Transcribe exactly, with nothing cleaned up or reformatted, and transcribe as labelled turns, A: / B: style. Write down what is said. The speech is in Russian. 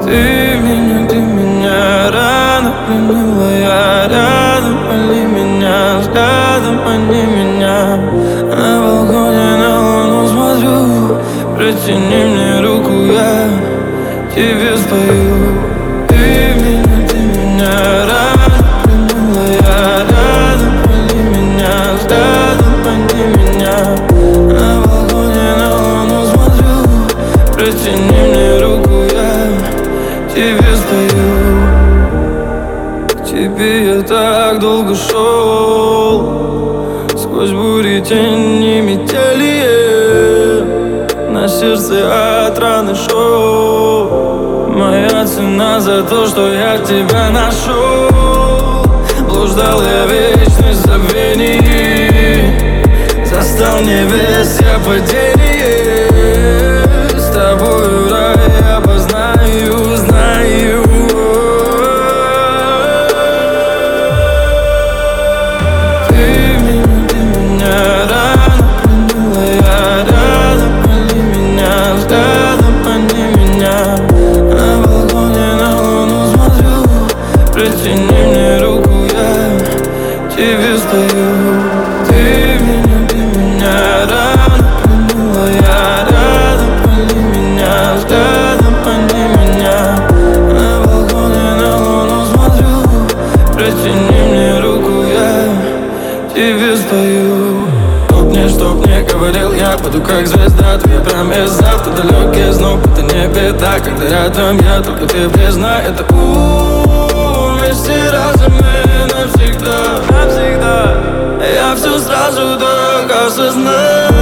A: Ты меня, ты меня рано пленила, я рядом, пали меня взглядом, они меня. На балконе на луну смотрю, протяни мне руку, я тебе спою. Ты меня, ты меня рано пленила, я рядом, пали меня взглядом, они меня. На балконе на луну смотрю, протяни мне руку, я тебе спою. К тебе я так долго шел, сквозь бури, тени, метели. На сердце от раны шел. Моя цена за то, что я тебя нашел. Блуждал я вечность забвений, застал небес я падение. С тобою рай я познаю, знаю. Ты меня, ты меня рано пленила, я рядом, пали меня взглядом, они меня. На балконе на луну смотрю, протяни мне руку, я тебе спою. Ты меня, ты меня рано пленила, я рядом, пали меня взглядом, они меня. На балконе на луну смотрю, протяни мне руку, я тебе спою. Чтоб мне, чтоб не говорил, я буду как звезда. Твоя память завтра далекий знов, это не беда. Когда рядом я, только ты признай это. У-у-у, вместе разом мы навсегда, навсегда. Я все сразу так осознаю.